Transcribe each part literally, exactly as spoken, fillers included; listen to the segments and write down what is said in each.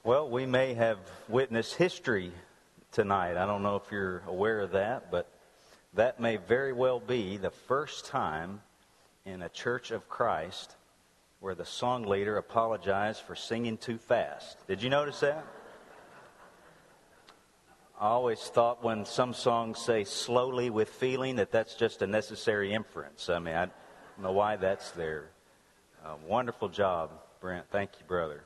Well, we may have witnessed history tonight. I don't know if you're aware of that, but that may very well be the first time in a Church of Christ where the song leader apologized for singing too fast. Did you notice that? I always thought when some songs say slowly with feeling that that's just a necessary inference. I mean, I don't know why that's there. Uh, wonderful job, Brent. Thank you, brother.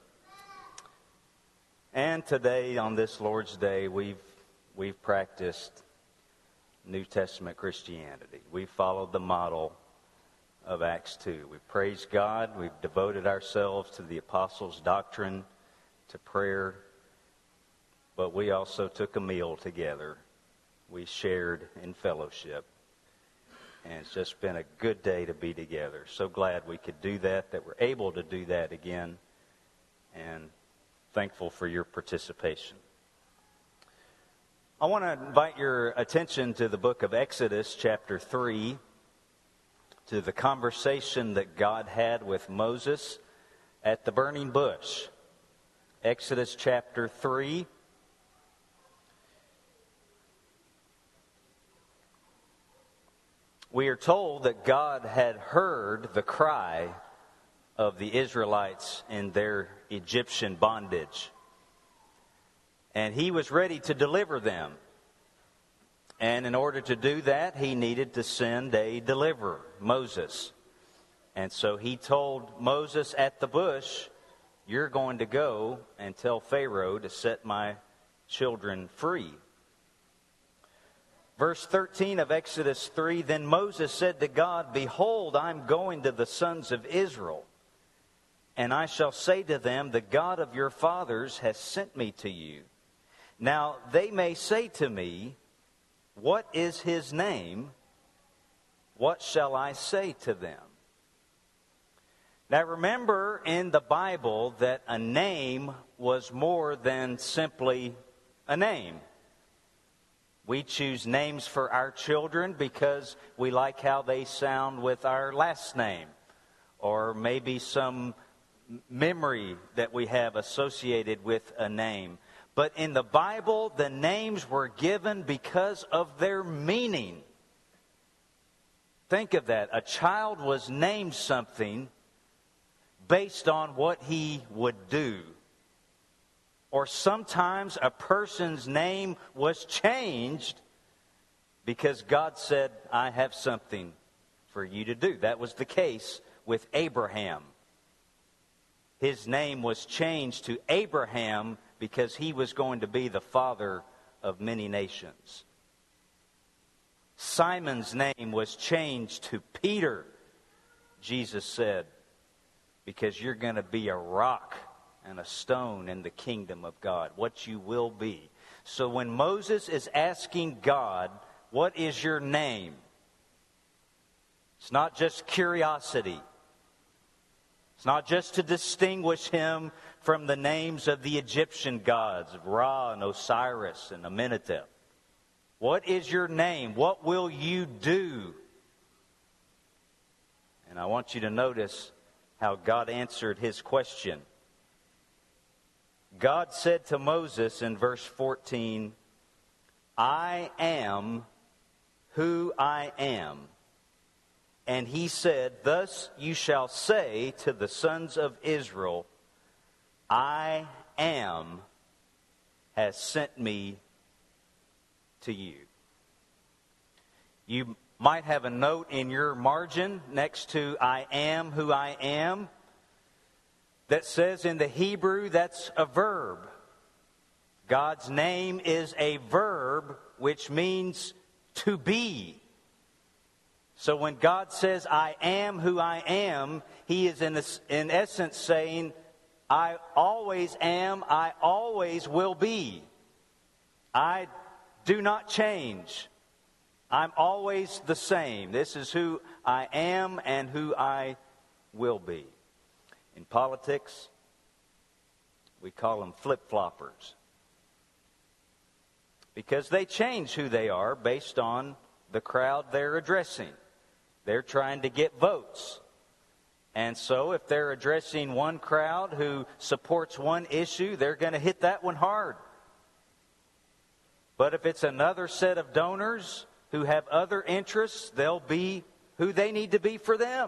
And today, on this Lord's Day, we've we've practiced New Testament Christianity. We've followed the model of Acts two. We've praised God. We've devoted ourselves to the apostles' doctrine, to prayer. But we also took a meal together. We shared in fellowship. And it's just been a good day to be together. So glad we could do that, that we're able to do that again. And thankful for your participation. I want to invite your attention to the book of Exodus, chapter three, to the conversation that God had with Moses at the burning bush. Exodus chapter three. We are told that God had heard the cry of the Israelites in their Egyptian bondage. And he was ready to deliver them. And in order to do that, he needed to send a deliverer, Moses. And so he told Moses at the bush, "You're going to go and tell Pharaoh to set my children free." Verse thirteen of Exodus three, "Then Moses said to God, 'Behold, I'm going to the sons of Israel, and I shall say to them, the God of your fathers has sent me to you. Now they may say to me, what is his name? What shall I say to them?'" Now remember in the Bible that a name was more than simply a name. We choose names for our children because we like how they sound with our last name, or maybe some memory that we have associated with a name. But in the Bible, the names were given because of their meaning. Think of that. A child was named something based on what he would do. Or sometimes a person's name was changed because God said, "I have something for you to do." That was the case with Abraham. His name was changed to Abraham because he was going to be the father of many nations. Simon's name was changed to Peter, Jesus said, because you're going to be a rock and a stone in the kingdom of God, what you will be. So when Moses is asking God, "What is your name?" it's not just curiosity. It's not just to distinguish him from the names of the Egyptian gods, of Ra and Osiris and Amenhotep. What is your name? What will you do? And I want you to notice how God answered his question. God said to Moses in verse fourteen, "I am who I am." And he said, "Thus you shall say to the sons of Israel, I am has sent me to you." You might have a note in your margin next to "I am who I am" that says in the Hebrew that's a verb. God's name is a verb which means to be. So when God says, "I am who I am," he is in, this, in essence saying, I always am, I always will be. I do not change. I'm always the same. This is who I am and who I will be. In politics, we call them flip-floppers, because they change who they are based on the crowd they're addressing. They're trying to get votes. And so if they're addressing one crowd who supports one issue, they're going to hit that one hard. But if it's another set of donors who have other interests, they'll be who they need to be for them.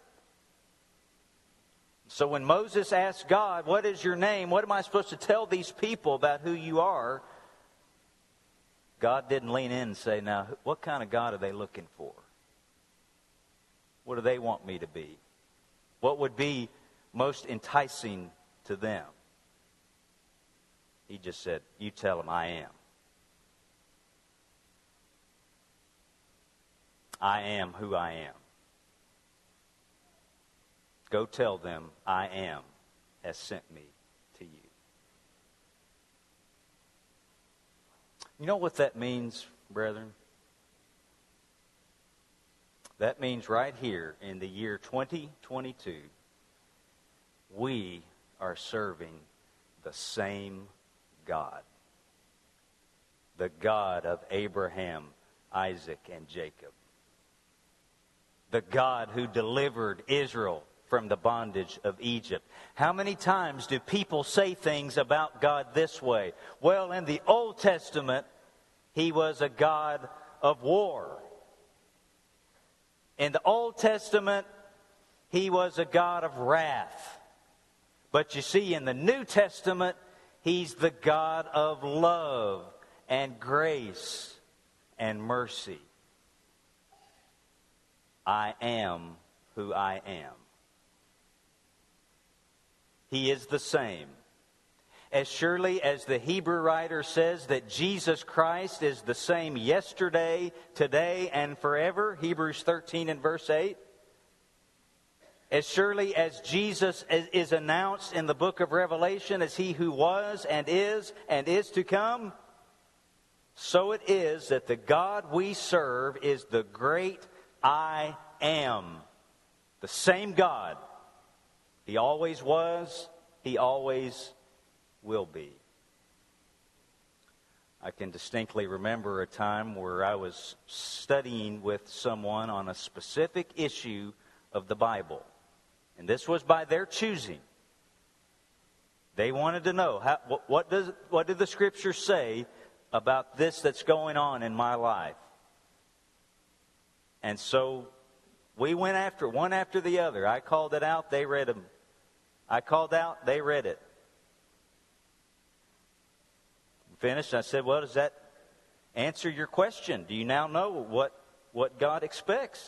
So when Moses asked God, "What is your name? What am I supposed to tell these people about who you are?" God didn't lean in and say, "Now, what kind of God are they looking for? What do they want me to be? What would be most enticing to them?" He just said, "You tell them I am. I am who I am. Go tell them I am has sent me to you." You know what that means, brethren? That means right here in the year twenty twenty-two, we are serving the same God. The God of Abraham, Isaac, and Jacob. The God who delivered Israel from the bondage of Egypt. How many times do people say things about God this way? Well, in the Old Testament, He was a God of war. In the Old Testament, He was a God of wrath. But you see, in the New Testament, He's the God of love and grace and mercy. I am who I am. He is the same. As surely as the Hebrew writer says that Jesus Christ is the same yesterday, today, and forever, Hebrews thirteen and verse eight. As surely as Jesus is announced in the book of Revelation as He who was and is and is to come, so it is that the God we serve is the great I am. The same God. He always was. He always will be. I can distinctly remember a time where I was studying with someone on a specific issue of the Bible. And this was by their choosing. They wanted to know, how, what, what, does, what did the Scripture say about this that's going on in my life? And so we went after one after the other. I called it out, they read them. I called out, they read it. Finished, I said, "Well, does that answer your question? Do you now know what, what God expects?"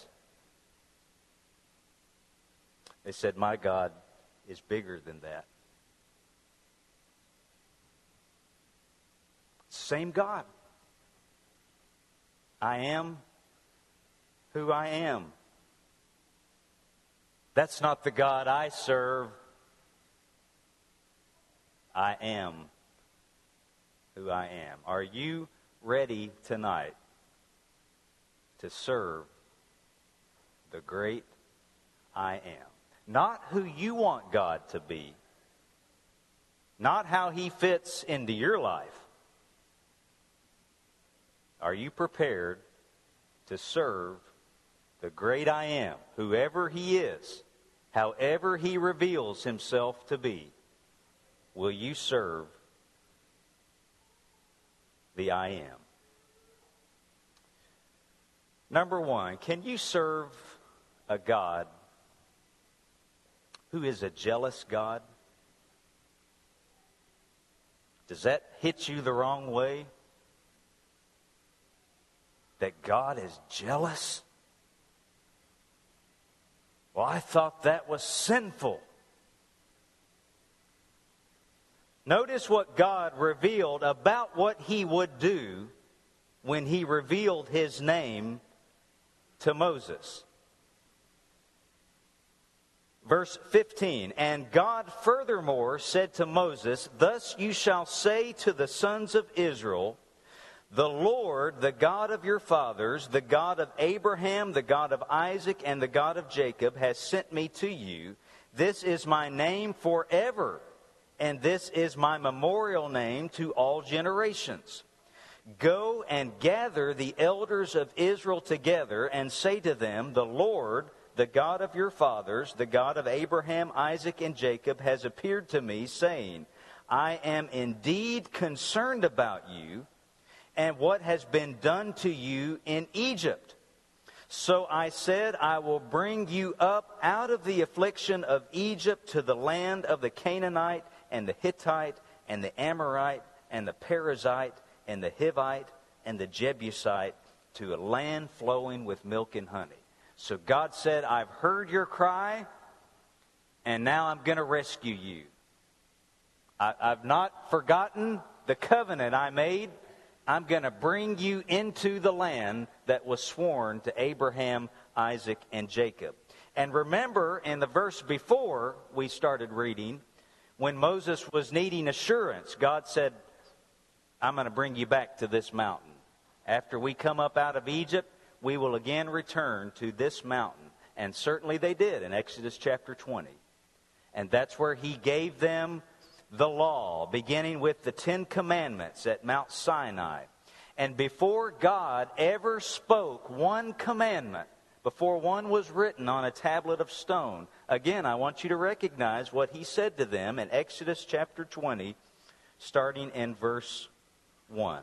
They said, "My God is bigger than that." Same God. I am who I am. That's not the God I serve. I am who I am. Are you ready tonight to serve the great I am? Not who you want God to be. Not how He fits into your life. Are you prepared to serve the great I am, whoever He is, however He reveals Himself to be? Will you serve the I am? Number one, can you serve a God who is a jealous God? Does that hit you the wrong way? That God is jealous? Well, I thought that was sinful. Notice what God revealed about what He would do when He revealed His name to Moses. Verse fifteen, "And God furthermore said to Moses, Thus you shall say to the sons of Israel, The Lord, the God of your fathers, the God of Abraham, the God of Isaac, and the God of Jacob, has sent me to you. This is my name forever, and this is my memorial name to all generations. Go and gather the elders of Israel together and say to them, The Lord, the God of your fathers, the God of Abraham, Isaac, and Jacob, has appeared to me, saying, I am indeed concerned about you and what has been done to you in Egypt. So I said, I will bring you up out of the affliction of Egypt to the land of the Canaanite and the Hittite and the Amorite and the Perizzite and the Hivite and the Jebusite, to a land flowing with milk and honey. So God said, I've heard your cry, and now I'm going to rescue you. I, I've not forgotten the covenant I made. I'm going to bring you into the land that was sworn to Abraham, Isaac, and Jacob. And remember, in the verse before we started reading, when Moses was needing assurance, God said, I'm going to bring you back to this mountain. After we come up out of Egypt, we will again return to this mountain. And certainly they did in Exodus chapter twenty. And that's where he gave them the law, beginning with the Ten Commandments at Mount Sinai. And before God ever spoke one commandment, before one was written on a tablet of stone, again, I want you to recognize what he said to them in Exodus chapter twenty, starting in verse one.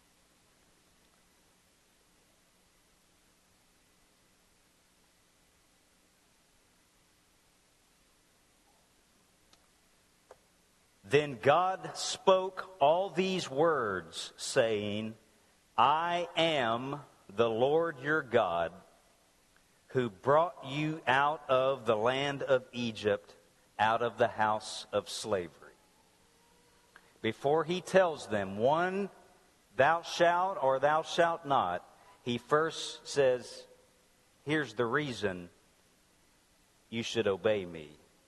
Then God spoke all these words, saying, I am the Lord your God, who brought you out of the land of Egypt, out of the house of slavery. Before he tells them one, thou shalt or thou shalt not, he first says, here's the reason you should obey me.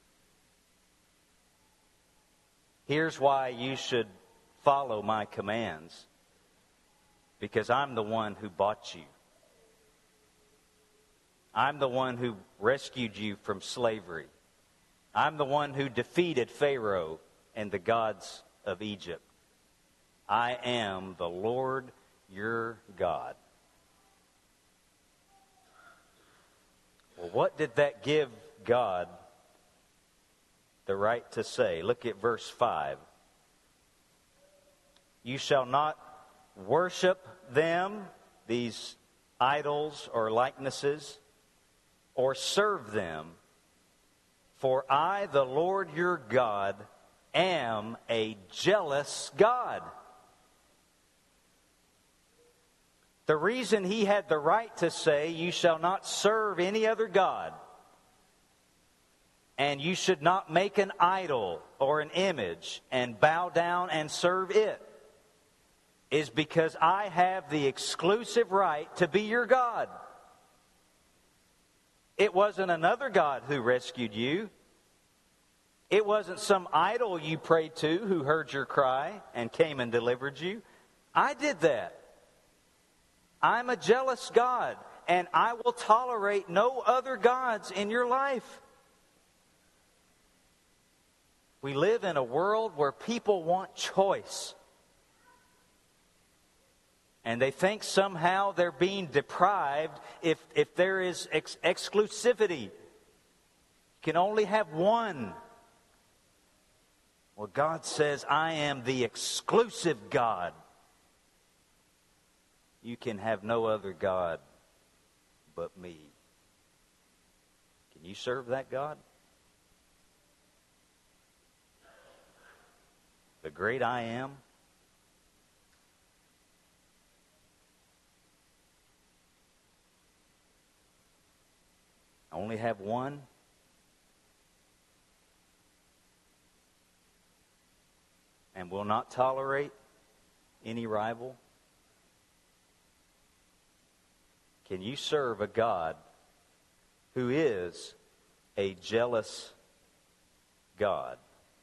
Here's why you should follow my commands. Because I'm the one who bought you. I'm the one who rescued you from slavery. I'm the one who defeated Pharaoh and the gods of Egypt. I am the Lord your God. Well, what did that give God the right to say? Look at verse five. You shall not worship them, these idols or likenesses, or serve them. For I, the Lord your God, am a jealous God. The reason he had the right to say, you shall not serve any other God, and you should not make an idol or an image and bow down and serve it, is because I have the exclusive right to be your God. It wasn't another God who rescued you. It wasn't some idol you prayed to who heard your cry and came and delivered you. I did that. I'm a jealous God, and I will tolerate no other gods in your life. We live in a world where people want choice. And they think somehow they're being deprived if, if there is ex- exclusivity. You can only have one. Well, God says, I am the exclusive God. You can have no other God but me. Can you serve that God? The great I am? I only have one? And will not tolerate any rival? Can you serve a God who is a jealous God?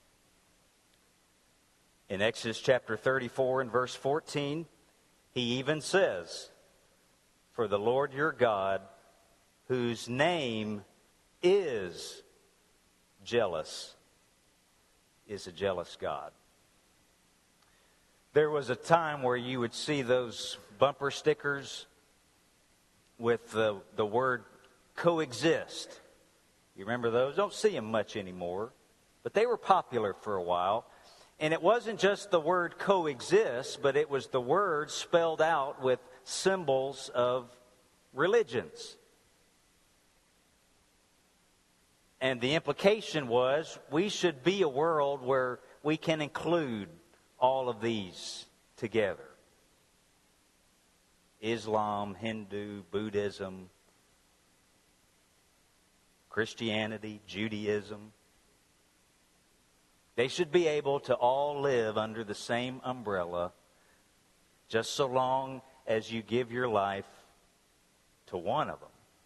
In Exodus chapter thirty-four and verse fourteen, he even says, for the Lord your God, whose name is jealous, is a jealous God. There was a time where you would see those bumper stickers with the, the word coexist. You remember those? Don't see them much anymore, but they were popular for a while. And it wasn't just the word coexist, but it was the word spelled out with symbols of religions. And the implication was we should be a world where we can include all of these together. Islam, Hindu, Buddhism, Christianity, Judaism. They should be able to all live under the same umbrella, just so long as you give your life to one of them.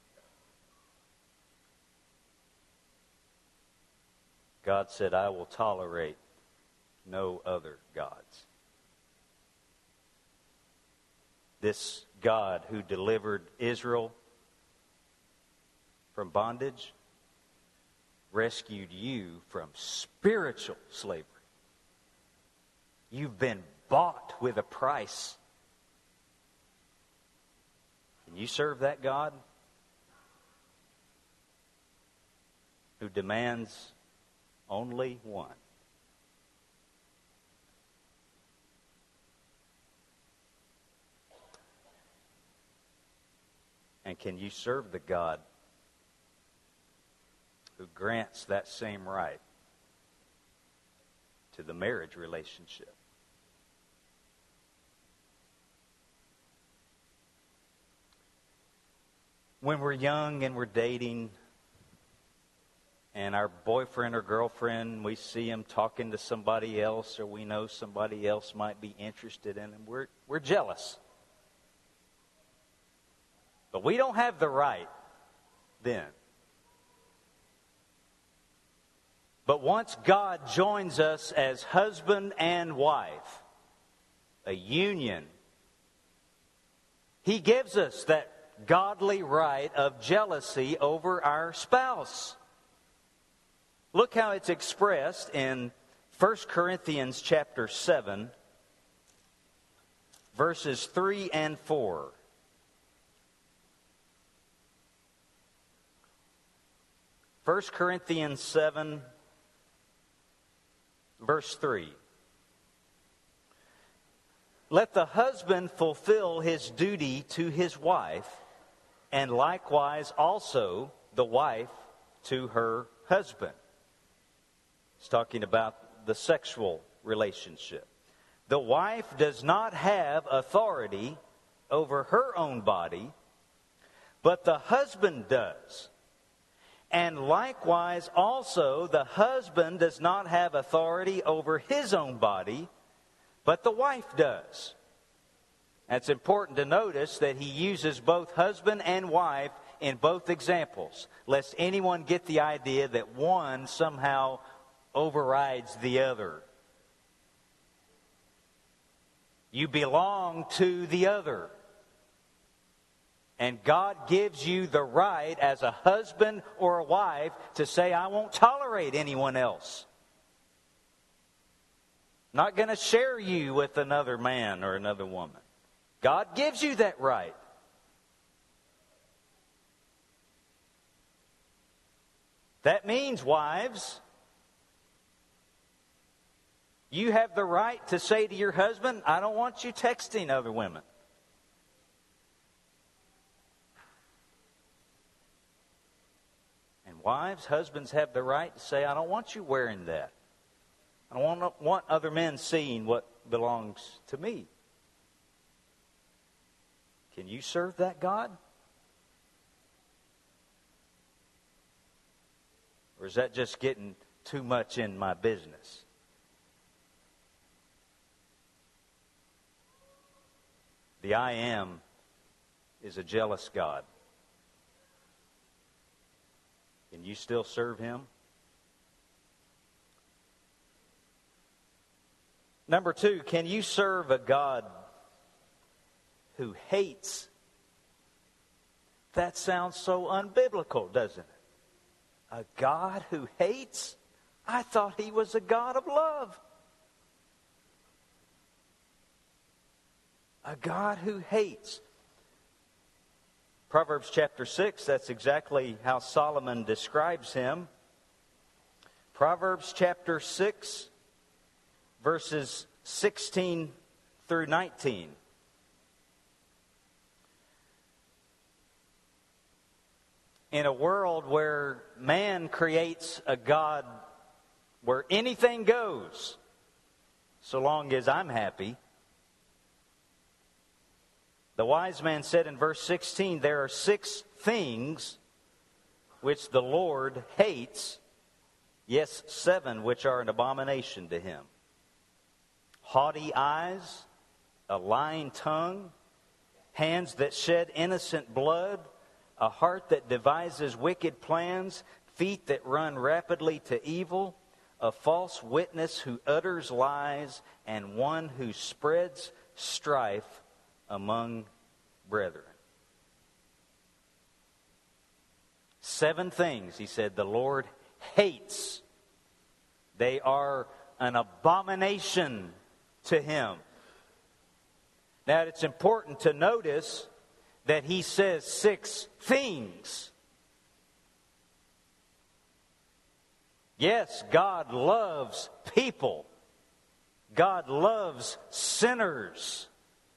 God said, I will tolerate no other gods. This God who delivered Israel from bondage rescued you from spiritual slavery. You've been bought with a price. Can you serve that God who demands only one? And can you serve the God who grants that same right to the marriage relationship? When we're young and we're dating, and our boyfriend or girlfriend, we see him talking to somebody else, or we know somebody else might be interested in him, we're, we're jealous. But we don't have the right then. But once God joins us as husband and wife, a union, He gives us that godly right of jealousy over our spouse. Look how it's expressed in First Corinthians chapter seven, verses three and four. First Corinthians seven, verse three. Let the husband fulfill his duty to his wife, and likewise also the wife to her husband. It's talking about the sexual relationship. The wife does not have authority over her own body, but the husband does. And likewise also the husband does not have authority over his own body, but the wife does. It's important to notice that he uses both husband and wife in both examples, lest anyone get the idea that one somehow overrides the other. You belong to the other. And God gives you the right as a husband or a wife to say, I won't tolerate anyone else. I'm not going to share you with another man or another woman. God gives you that right. That means, wives, you have the right to say to your husband, I don't want you texting other women. And wives, husbands have the right to say, I don't want you wearing that. I don't want, want other men seeing what belongs to me. Can you serve that God? Or is that just getting too much in my business? The I Am is a jealous God. Can you still serve Him? Number two, can you serve a God who hates? That sounds so unbiblical, doesn't it? A God who hates? I thought He was a God of love. A God who hates. Proverbs chapter six, that's exactly how Solomon describes him. Proverbs chapter six, verses sixteen through nineteen. In a world where man creates a God where anything goes, so long as I'm happy, the wise man said in verse sixteen, there are six things which the Lord hates, yes, seven which are an abomination to him. Haughty eyes, a lying tongue, hands that shed innocent blood, a heart that devises wicked plans, feet that run rapidly to evil, a false witness who utters lies, and one who spreads strife among brethren. Seven things, he said, the Lord hates. They are an abomination to him. Now, it's important to notice that he says six things. Yes, God loves people. God loves sinners.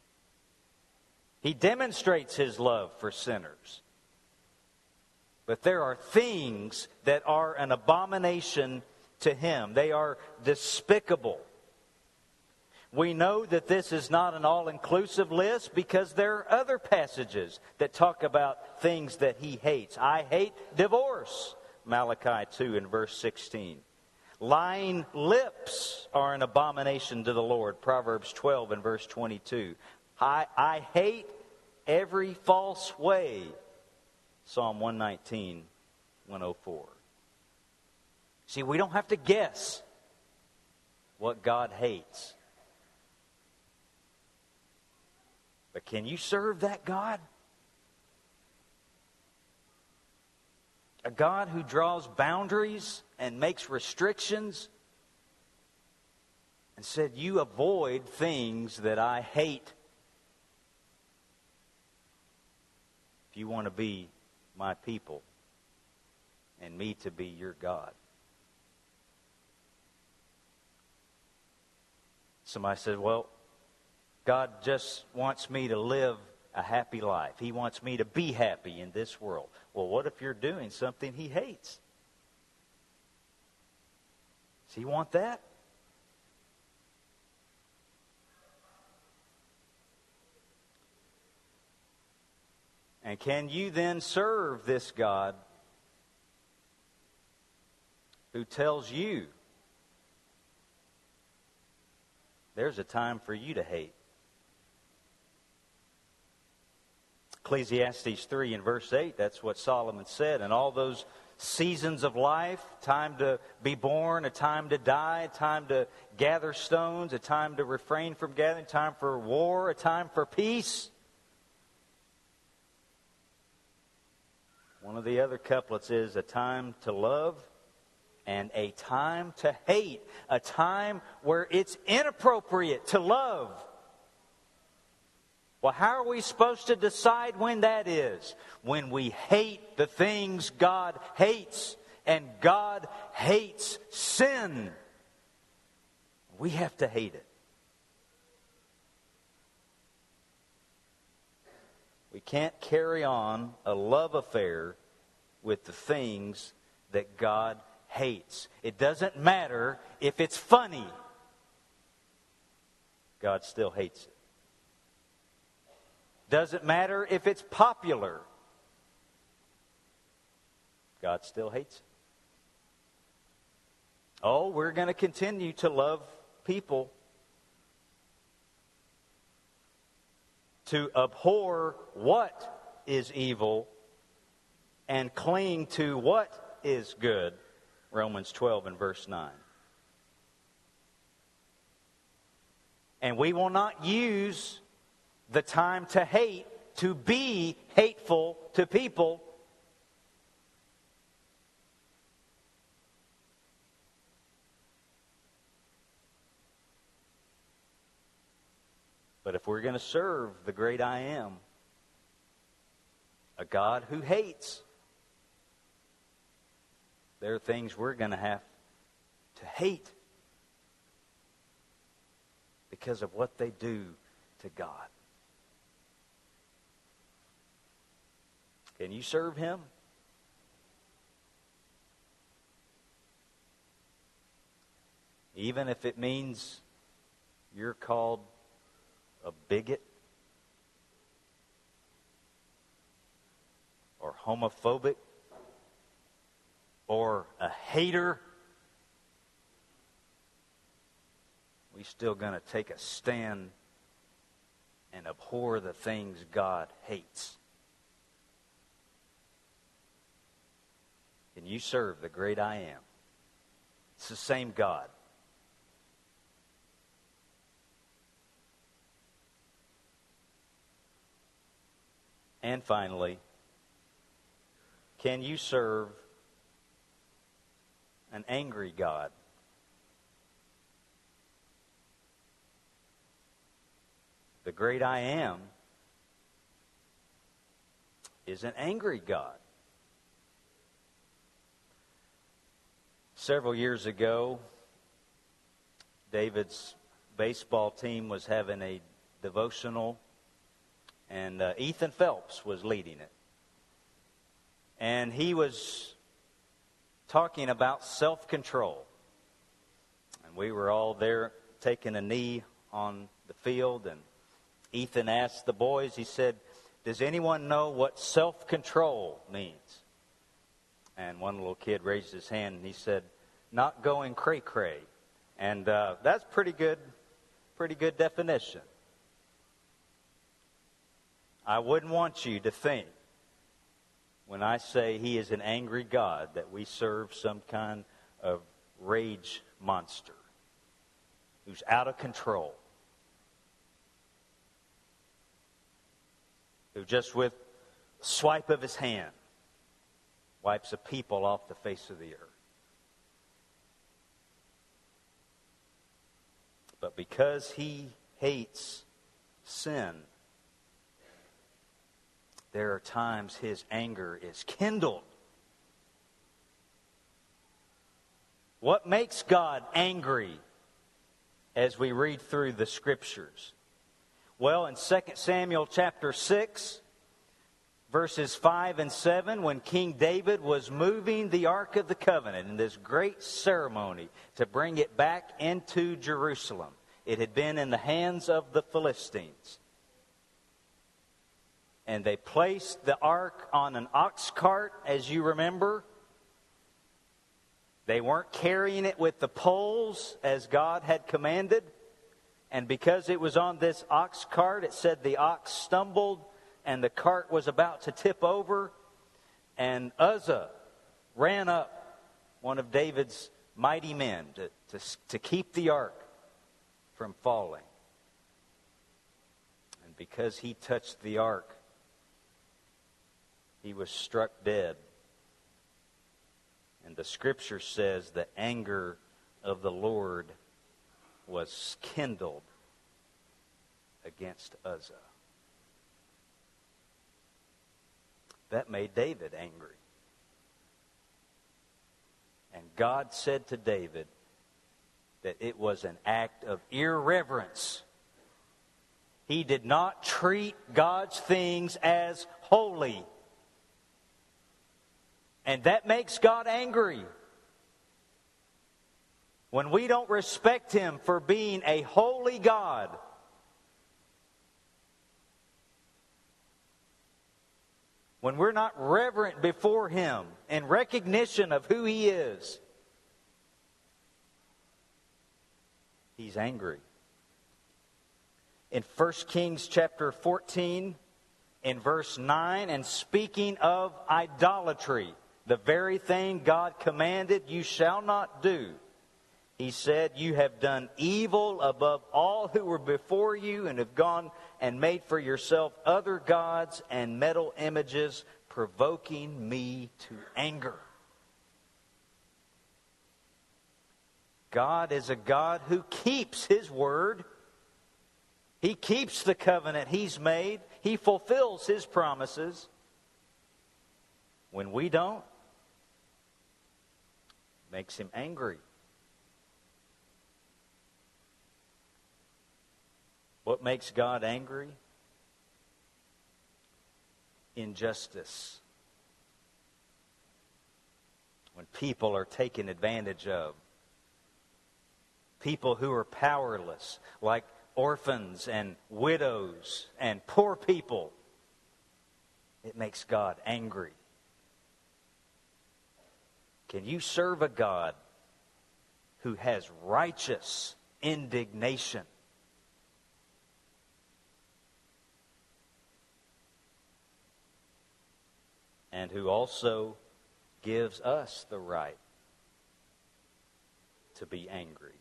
He demonstrates his love for sinners. But there are things that are an abomination to him. They are despicable. We know that this is not an all-inclusive list because there are other passages that talk about things that he hates. I hate divorce, Malachi two and verse sixteen. Lying lips are an abomination to the Lord, Proverbs twelve and verse twenty-two. I, I hate every false way, Psalm one nineteen, one oh four. See, we don't have to guess what God hates. But can you serve that God? A God who draws boundaries and makes restrictions and said, you avoid things that I hate if you want to be my people and me to be your God. Somebody said, well, God just wants me to live a happy life. He wants me to be happy in this world. Well, what if you're doing something he hates? Does he want that? And can you then serve this God who tells you there's a time for you to hate? Ecclesiastes three and verse eight, that's what Solomon said. And all those seasons of life, time to be born, a time to die, a time to gather stones, a time to refrain from gathering, time for war, a time for peace. One of the other couplets is a time to love and a time to hate. A time where it's inappropriate to love. Well, how are we supposed to decide when that is? When we hate the things God hates, and God hates sin. We have to hate it. We can't carry on a love affair with the things that God hates. It doesn't matter if it's funny. God still hates it. Doesn't matter if it's popular. God still hates it. Oh, we're going to continue to love people. To abhor what is evil and cling to what is good. Romans twelve and verse nine. And we will not use the time to hate to be hateful to people. But if we're going to serve the great I Am, a God who hates. There are things we're going to have to hate because of what they do to God. Can you serve Him? Even if it means you're called a bigot or homophobic or a hater, we still going to take a stand and abhor the things God hates. Can you serve the great I Am? It's the same God. And finally, can you serve an angry God? The great I Am is an angry God. Several years ago, David's baseball team was having a devotional, and uh, Ethan Phelps was leading it. And he was talking about self-control. And we were all there taking a knee on the field, and Ethan asked the boys, he said, "Does anyone know what self-control means?" And one little kid raised his hand and he said, "Not going cray-cray." And uh, that's pretty good, pretty good definition. I wouldn't want you to think, when I say He is an angry God, that we serve some kind of rage monster who's out of control, who just with a swipe of His hand wipes a people off the face of the earth. But because He hates sin, there are times His anger is kindled. What makes God angry as we read through the Scriptures? Well, in Second Samuel chapter six, verses five and seven, when King David was moving the Ark of the Covenant in this great ceremony to bring it back into Jerusalem, it had been in the hands of the Philistines. And they placed the ark on an ox cart, as you remember. They weren't carrying it with the poles as God had commanded. And because it was on this ox cart, it said the ox stumbled and the cart was about to tip over. And Uzzah ran up, one of David's mighty men, to, to, to keep the ark from falling. And because he touched the ark, he was struck dead. And the Scripture says the anger of the Lord was kindled against Uzzah. That made David angry. And God said to David that it was an act of irreverence. He did not treat God's things as holy. And that makes God angry. When we don't respect Him for being a holy God. When we're not reverent before Him in recognition of who He is. He's angry. In First Kings chapter fourteen, in verse nine, and speaking of idolatry, the very thing God commanded you shall not do, He said, "You have done evil above all who were before you, and have gone and made for yourself other gods and metal images, provoking me to anger." God is a God who keeps His word. He keeps the covenant He's made. He fulfills His promises. When we don't, it makes him angry. What makes God angry? Injustice. When people are taken advantage of. People who are powerless, like orphans and widows and poor people. It makes God angry. Can you serve a God who has righteous indignation? And who also gives us the right to be angry.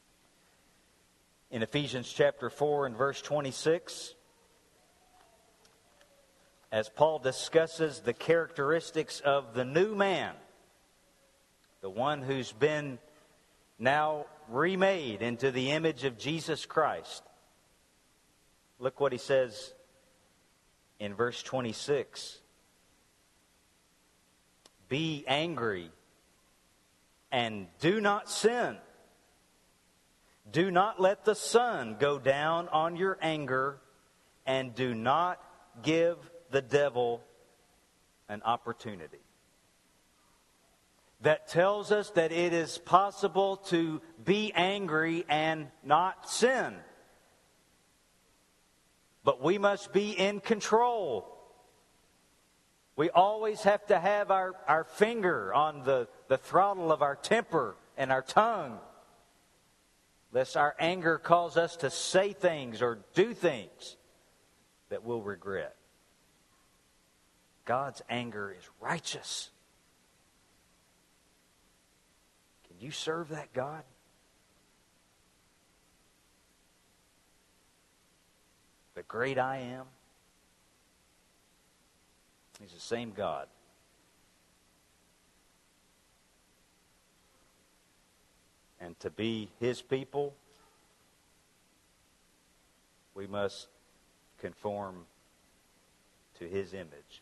In Ephesians chapter four and verse twenty-six, as Paul discusses the characteristics of the new man, the one who's been now remade into the image of Jesus Christ, look what he says in verse twenty-six. Be angry and do not sin. Do not let the sun go down on your anger, and do not give the devil an opportunity. That tells us that it is possible to be angry and not sin. But we must be in control. We always have to have our, our finger on the, the throttle of our temper and our tongue, lest our anger cause us to say things or do things that we'll regret. God's anger is righteous. Can you serve that God? The great I am. He's the same God. And to be His people, we must conform to His image.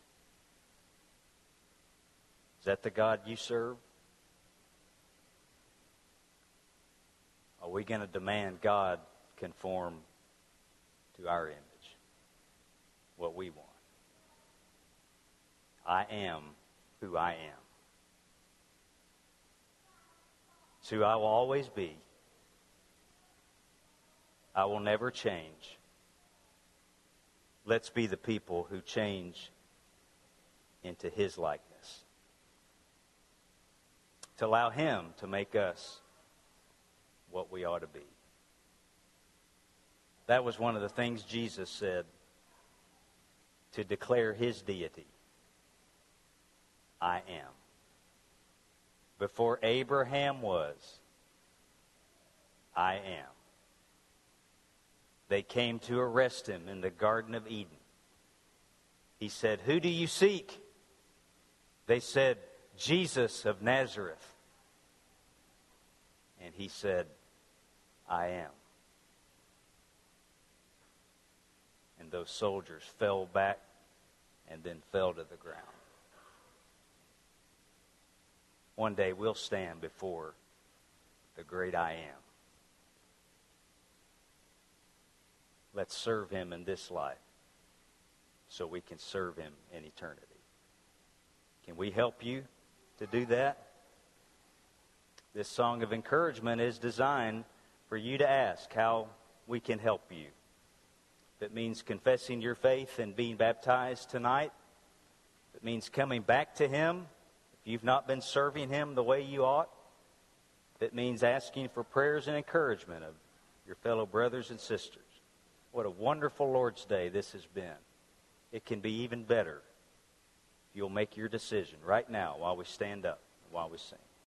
Is that the God you serve? Are we going to demand God conform to our image? What we want. I am who I am. It's who I will always be. I will never change. Let's be the people who change into His likeness. To allow Him to make us what we ought to be. That was one of the things Jesus said to declare His deity. I am. Before Abraham was, I am. They came to arrest Him in the Garden of Eden. He said, "Who do you seek?" They said, "Jesus of Nazareth." And He said, I am. And those soldiers fell back and then fell to the ground. One day we'll stand before the great I am. Let's serve Him in this life so we can serve Him in eternity. Can we help you to do that? This song of encouragement is designed for you to ask how we can help you. If it means confessing your faith and being baptized tonight, if it means coming back to Him, if you've not been serving Him the way you ought, if it means asking for prayers and encouragement of your fellow brothers and sisters. What a wonderful Lord's Day this has been. It can be even better if you'll make your decision right now while we stand up, while we sing.